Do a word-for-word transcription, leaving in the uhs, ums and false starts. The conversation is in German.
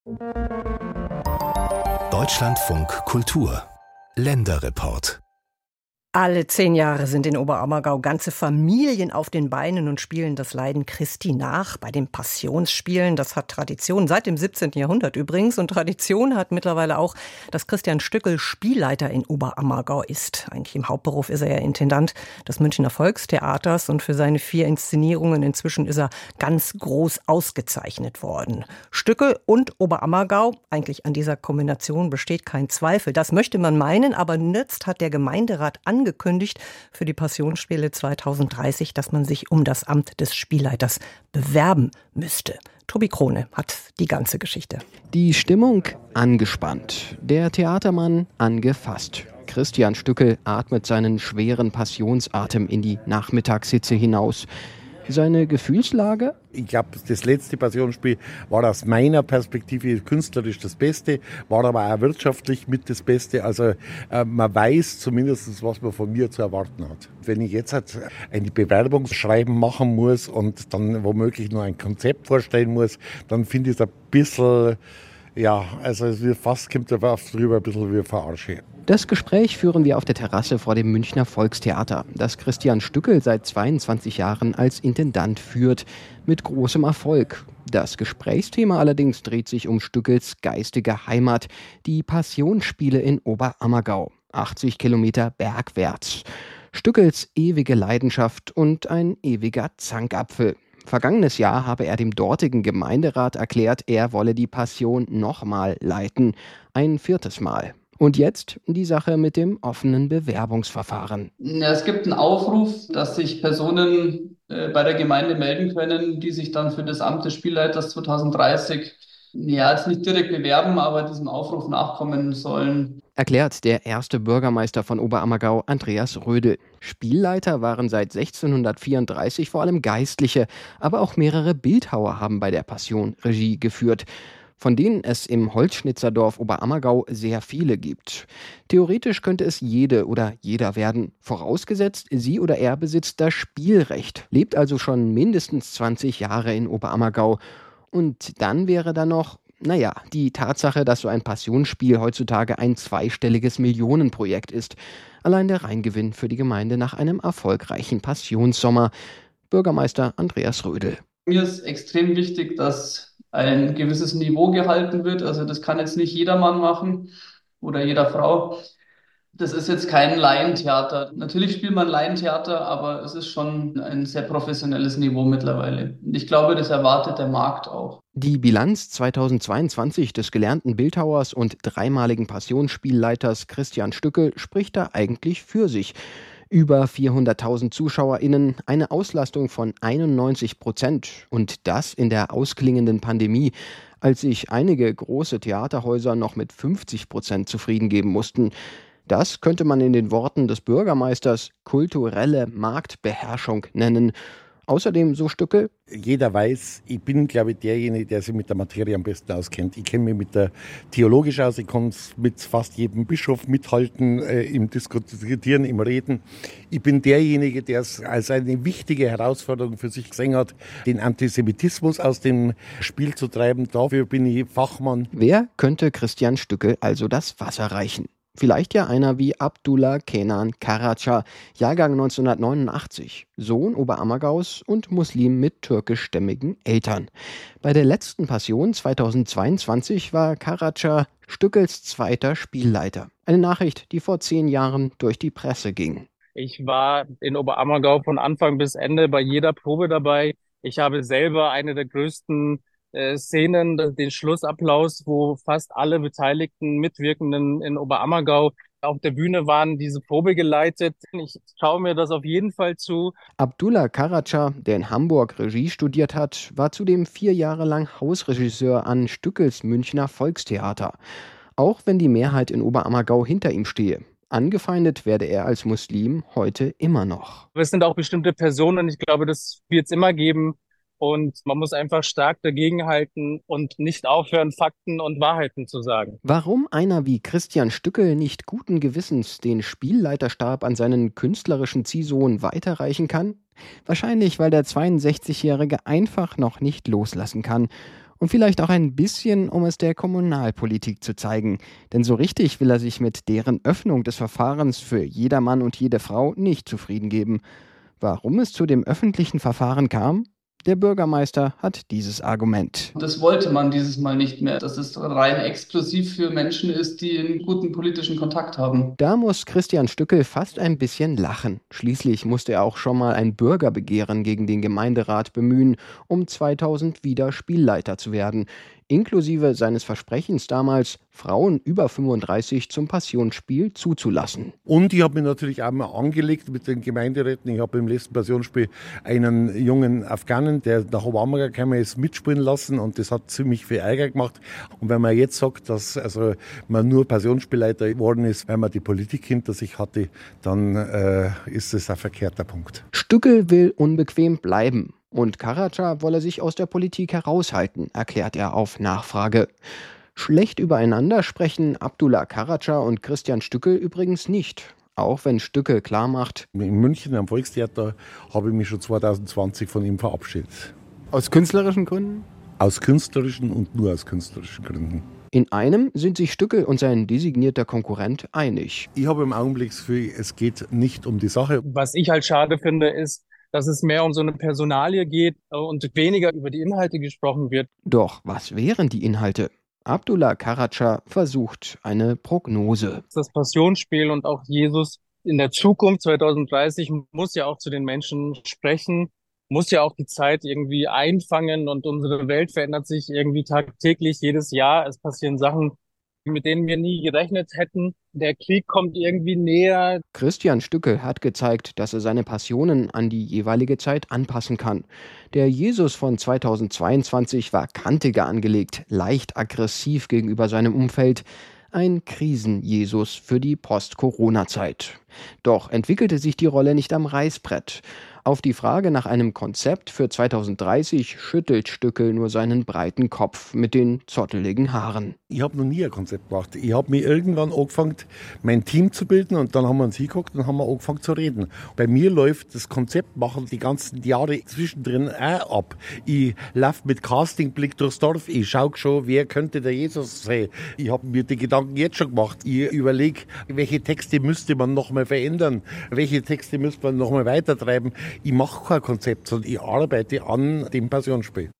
Deutschlandfunk Kultur Länderreport. Alle zehn Jahre sind in Oberammergau ganze Familien auf den Beinen und spielen das Leiden Christi nach bei den Passionsspielen. Das hat Tradition seit dem siebzehnten Jahrhundert übrigens. Und Tradition hat mittlerweile auch, dass Christian Stückel Spielleiter in Oberammergau ist. Eigentlich im Hauptberuf ist er ja Intendant des Münchner Volkstheaters und für seine vier Inszenierungen inzwischen ist er ganz groß ausgezeichnet worden. Stückel und Oberammergau, eigentlich an dieser Kombination besteht kein Zweifel. Das möchte man meinen, aber jetzt hat der Gemeinderat angekündigt, angekündigt für die Passionsspiele zweitausenddreißig, dass man sich um das Amt des Spielleiters bewerben müsste. Tobi Krone hat die ganze Geschichte. Die Stimmung angespannt, der Theatermann angefasst. Christian Stückel atmet seinen schweren Passionsatem in die Nachmittagshitze hinaus. Seine Gefühlslage? Ich glaube, das letzte Passionsspiel war aus meiner Perspektive künstlerisch das Beste, war aber auch wirtschaftlich mit das Beste. Also äh, man weiß zumindest, was man von mir zu erwarten hat. Wenn ich jetzt halt ein Bewerbungsschreiben machen muss und dann womöglich nur ein Konzept vorstellen muss, dann finde ich es ein bisschen, ja, also es wird fast, kommt da drüber ein bisschen wie Verarsche. Das Gespräch führen wir auf der Terrasse vor dem Münchner Volkstheater, das Christian Stückel seit zweiundzwanzig Jahren als Intendant führt, mit großem Erfolg. Das Gesprächsthema allerdings dreht sich um Stückels geistige Heimat, die Passionsspiele in Oberammergau, achtzig Kilometer bergwärts. Stückels ewige Leidenschaft und ein ewiger Zankapfel. Vergangenes Jahr habe er dem dortigen Gemeinderat erklärt, er wolle die Passion nochmal leiten, ein viertes Mal. Und jetzt die Sache mit dem offenen Bewerbungsverfahren. Ja, es gibt einen Aufruf, dass sich Personen äh, bei der Gemeinde melden können, die sich dann für das Amt des Spielleiters zweitausenddreißig ja, jetzt nicht direkt bewerben, aber diesem Aufruf nachkommen sollen. Erklärt der erste Bürgermeister von Oberammergau, Andreas Rödel. Spielleiter waren seit sechzehnhundertvierunddreißig vor allem Geistliche, aber auch mehrere Bildhauer haben bei der Passion Regie geführt, von denen es im Holzschnitzerdorf Oberammergau sehr viele gibt. Theoretisch könnte es jede oder jeder werden, vorausgesetzt, sie oder er besitzt das Spielrecht, lebt also schon mindestens zwanzig Jahre in Oberammergau. Und dann wäre da noch, naja, die Tatsache, dass so ein Passionsspiel heutzutage ein zweistelliges Millionenprojekt ist. Allein der Reingewinn für die Gemeinde nach einem erfolgreichen Passionssommer. Bürgermeister Andreas Rödel. Mir ist extrem wichtig, dass ein gewisses Niveau gehalten wird. Also das kann jetzt nicht jedermann machen oder jeder Frau. Das ist jetzt kein Laientheater. Natürlich spielt man Laientheater, aber es ist schon ein sehr professionelles Niveau mittlerweile. Und ich glaube, das erwartet der Markt auch. Die Bilanz zweitausendzweiundzwanzig des gelernten Bildhauers und dreimaligen Passionsspielleiters Christian Stückel spricht da eigentlich für sich. Über vierhunderttausend ZuschauerInnen, eine Auslastung von einundneunzig Prozent und das in der ausklingenden Pandemie, als sich einige große Theaterhäuser noch mit fünfzig Prozent zufrieden geben mussten. Das könnte man in den Worten des Bürgermeisters kulturelle Marktbeherrschung nennen. Außerdem, so Stückel: Jeder weiß, ich bin, glaube ich, derjenige, der sich mit der Materie am besten auskennt. Ich kenne mich mit der theologisch aus, ich kann mit fast jedem Bischof mithalten, äh, im Diskutieren, im Reden. Ich bin derjenige, der es als eine wichtige Herausforderung für sich gesehen hat, den Antisemitismus aus dem Spiel zu treiben. Dafür bin ich Fachmann. Wer könnte Christian Stückel also das Wasser reichen? Vielleicht ja einer wie Abdullah Kenan Karaca, Jahrgang neunzehnhundertneunundachtzig, Sohn Oberammergaus und Muslim mit türkischstämmigen Eltern. Bei der letzten Passion zweitausendzweiundzwanzig war Karaca Stückels zweiter Spielleiter. Eine Nachricht, die vor zehn Jahren durch die Presse ging. Ich war in Oberammergau von Anfang bis Ende bei jeder Probe dabei. Ich habe selber eine der größten äh, Szenen, den Schlussapplaus, wo fast alle beteiligten Mitwirkenden in Oberammergau auf der Bühne waren, diese Probe geleitet. Ich schaue mir das auf jeden Fall zu. Abdullah Karaca, der in Hamburg Regie studiert hat, war zudem vier Jahre lang Hausregisseur an Stückels Münchner Volkstheater. Auch wenn die Mehrheit in Oberammergau hinter ihm stehe. Angefeindet werde er als Muslim heute immer noch. Es sind auch bestimmte Personen, ich glaube, das wird es immer geben. Und man muss einfach stark dagegenhalten und nicht aufhören, Fakten und Wahrheiten zu sagen. Warum einer wie Christian Stückel nicht guten Gewissens den Spielleiterstab an seinen künstlerischen Ziehsohn weiterreichen kann? Wahrscheinlich, weil der zweiundsechzigjährige einfach noch nicht loslassen kann Und vielleicht auch ein bisschen, um es der Kommunalpolitik zu zeigen. Denn so richtig will er sich mit deren Öffnung des Verfahrens für jeder Mann und jede Frau nicht zufrieden geben. Warum es zu dem öffentlichen Verfahren kam? Der Bürgermeister hat dieses Argument. Das wollte man dieses Mal nicht mehr, dass es rein exklusiv für Menschen ist, die einen guten politischen Kontakt haben. Da muss Christian Stückel fast ein bisschen lachen. Schließlich musste er auch schon mal ein Bürgerbegehren gegen den Gemeinderat bemühen, um zweitausend wieder Spielleiter zu werden. Inklusive seines Versprechens damals, Frauen über fünfunddreißig zum Passionsspiel zuzulassen. Und ich habe mich natürlich auch mal angelegt mit den Gemeinderäten. Ich habe im letzten Passionsspiel einen jungen Afghanen, der nach Oberammergau gekommen ist, mitspielen lassen und das hat ziemlich viel Ärger gemacht. Und wenn man jetzt sagt, dass also man nur Passionsspielleiter geworden ist, weil man die Politik hinter sich hatte, dann äh, ist das ein verkehrter Punkt. Stückel will unbequem bleiben. Und Karaca wolle sich aus der Politik heraushalten, erklärt er auf Nachfrage. Schlecht übereinander sprechen Abdullah Karaca und Christian Stückel übrigens nicht. Auch wenn Stückel klarmacht: In München am Volkstheater habe ich mich schon zweitausendzwanzig von ihm verabschiedet. Aus künstlerischen Gründen? Aus künstlerischen und nur aus künstlerischen Gründen. In einem sind sich Stückel und sein designierter Konkurrent einig. Ich habe im Augenblick das Gefühl, es geht nicht um die Sache. Was ich halt schade finde, ist, dass es mehr um so eine Personalie geht und weniger über die Inhalte gesprochen wird. Doch was wären die Inhalte? Abdullah Karaca versucht eine Prognose. Das Passionsspiel und auch Jesus in der Zukunft zweitausenddreißig muss ja auch zu den Menschen sprechen, muss ja auch die Zeit irgendwie einfangen und unsere Welt verändert sich irgendwie tagtäglich, jedes Jahr. Es passieren Sachen, mit denen wir nie gerechnet hätten. Der Krieg kommt irgendwie näher. Christian Stückel hat gezeigt, dass er seine Passionen an die jeweilige Zeit anpassen kann. Der Jesus von zweitausendzweiundzwanzig war kantiger angelegt, leicht aggressiv gegenüber seinem Umfeld. Ein Krisen-Jesus für die Post-Corona-Zeit. Doch entwickelte sich die Rolle nicht am Reißbrett. Auf die Frage nach einem Konzept für zweitausenddreißig schüttelt Stückel nur seinen breiten Kopf mit den zotteligen Haaren. Ich habe noch nie ein Konzept gemacht. Ich habe mir irgendwann angefangen, mein Team zu bilden und dann haben wir uns hingeguckt und haben wir angefangen zu reden. Bei mir läuft das Konzept machen die ganzen Jahre zwischendrin auch ab. Ich laufe mit Castingblick durchs Dorf, ich schaue schon, wer könnte der Jesus sein. Ich habe mir die Gedanken jetzt schon gemacht. Ich überlege, welche Texte müsste man noch mal verändern, welche Texte müsste man noch mal weitertreiben. Ich mache kein Konzept, sondern ich arbeite an dem Passionsspiel.